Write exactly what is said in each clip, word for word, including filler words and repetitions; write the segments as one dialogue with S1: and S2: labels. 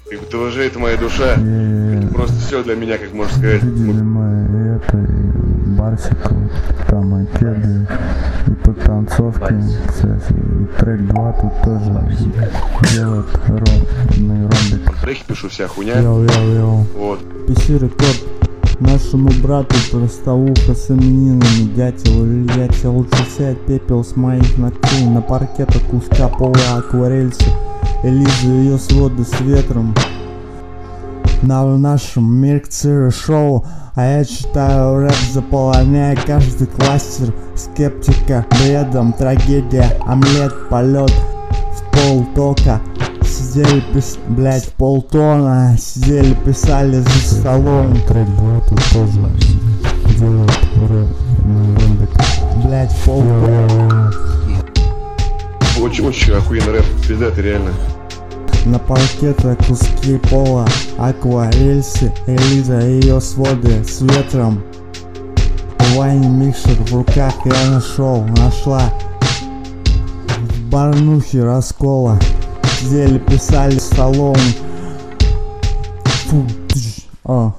S1: Как бы ТВЖ это моя душа.
S2: Yeah.
S1: Это просто все для меня, как можно сказать.
S2: Видели мы это, и Барсиков, там и кеды, и подтанцовки, кстати, и трек два тут тоже делает ровный ромбик.
S1: Треки пишу, вся хуйня.
S2: Йоу-йоу-йоу.
S1: Вот.
S2: Пиши рекорд. Нашему брату простовуха с именинами дятел или дятел, лучше сядь пепел с моих ногтей на паркета куска пола акварельса. Элиза ее своды с ветром на нашем миркцире шоу. А я читаю рэп, заполоняя каждый кластер. Скептика, бредом, трагедия, омлет, полет в полтока. Сидели, пис... блять, полтона. Сидели, писали за столом. Трек два тут тоже делают рэп, рэп. Блять, полтона.
S1: Очень-очень охуенный рэп, пизда, ты реально.
S2: На паркета куски пола, акварельсы, Элиза и ее своды с ветром. Вайни микшер в руках я нашел, нашла в барнухе раскола. Сидели, писали столом. Фу, тш, а.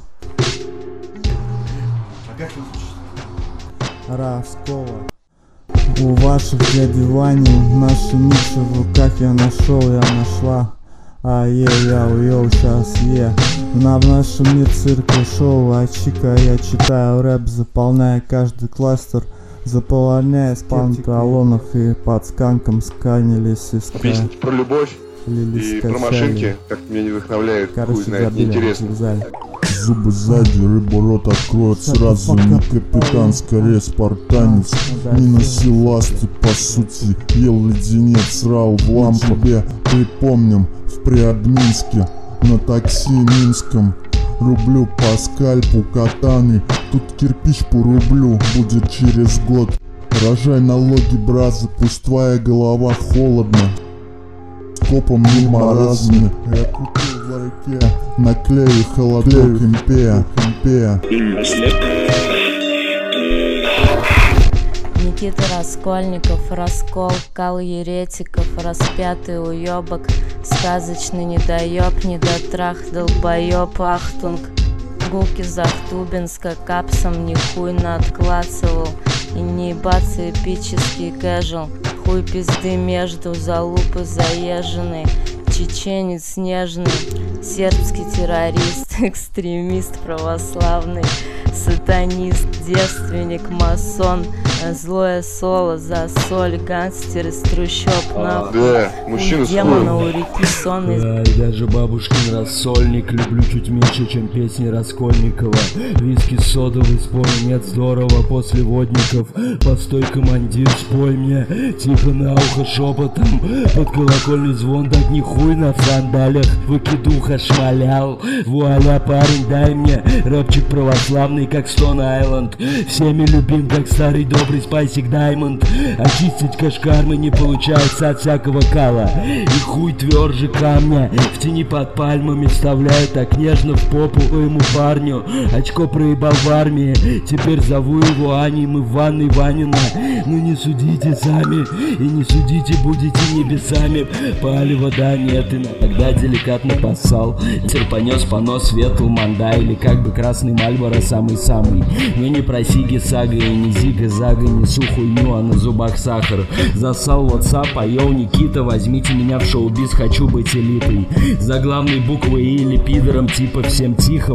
S2: Раскола. У ваших дяди Вани наши микши в руках я нашел, я нашла. А е, яу, йоу, сейчас е. На в нашем мир цирке шоу, а чика я читаю рэп, заполняя каждый кластер. Заполоняя с панталонах и под сканком сканились и ска...
S1: Песни про любовь и про машинки, как меня не вдохновляют, хуй знает, неинтересно.
S3: Зубы сзади, рыбу рот откроет сразу. Не капитан, скорее спартанец. Не носил ласты, по сути. Ел леденец, срал в лампу. Припомним, в Приадминске на такси минском. Рублю по скальпу катаны. Тут кирпич по рублю будет через год. Рожай налоги, бразы, пусть твоя голова холодна. Скопом не маразме. Я купил в ларьке, наклею холодок импея, импея.
S4: Никита Раскольников, раскол, кал еретиков, распятый уёбок, сказочный недоёб, недотрах, долбоёб, ахтунг. Гулки Захтубинска, капсом нихуй наотклацывал. И не ебаться эпический кэжуал. Хуй пизды между, залупы заезженные. Чеченец нежный, сербский террорист, экстремист православный, сатанист, девственник, масон, злое соло, за соль, гангстер из трущоб, нахуй.
S1: Да, мужчина с
S4: демона у реки сонный.
S5: Да, и даже бабушкин рассольник люблю чуть меньше, чем песни Раскольникова. Виски содовый, спой, нет, здорово после водников. Постой, командир, спой мне тихо на ухо шепотом. Под колокольный звон дать нихуй на сандалях, выкидуха шмалял. Вуаля, парень, дай мне рэпчик православный, как Stone Island. Всеми любим, как старый добрый Спайсик Даймонд. Очистить кашкармы не получается от всякого кала. И хуй тверже камня, в тени под пальмами вставляю так нежно в попу своему парню. Очко проебал в армии, теперь зову его Аней, мы в ванной Ванина. Ну не судите сами, и не судите, будете небесами. Пали вода нет, и тогда деликатно поссал. Терпанес понос, светл, манда, или как бы красный Мальборо самый-самый. Но не про сиги сага и не зига зага, не сухуйню, а на зубах сахар. Засал WhatsApp, а йоу, Никита, возьмите меня в шоу-биз, хочу быть элитой. Заглавной буквы или пидором, типа всем тихо.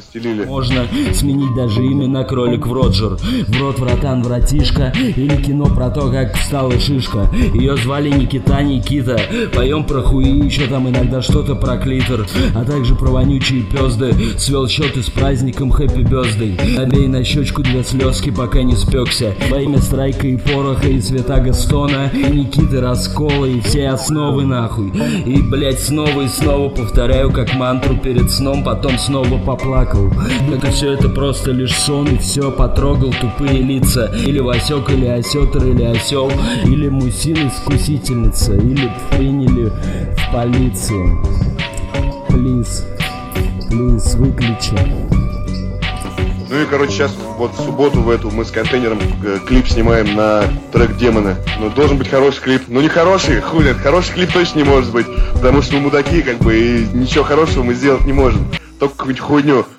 S5: Можно сменить даже имя на кролик в Роджер. В рот вратан вратишка, или кино про то, как встала шишка. Ее звали Никита Никита. Поем про хуи, еще там иногда что-то про клитор, а также про вонючие пезды. Свел счеты с праздником Happy Birthday. Набей на щечку две слезки, пока не спекся. Во имя страйка и пороха, и цвета Гастона, и Никиты Раскола, и все основы нахуй. И блять снова и снова повторяю как мантру перед сном, потом снова поплакал. Это все это просто лишь сон, и все потрогал тупые лица. Или Васек, или осетр, или осел, или мусин-искусительница, или приняли в полицию. Плиз, плиз, выключи.
S1: Ну и, короче, сейчас вот в субботу в эту мы с контейнером э, клип снимаем на трек Демона. Ну, должен быть хороший клип. Ну, не хороший, хуй нет, хороший клип точно не может быть, потому что мы мудаки, как бы, и ничего хорошего мы сделать не можем. Только какую-нибудь хуйню.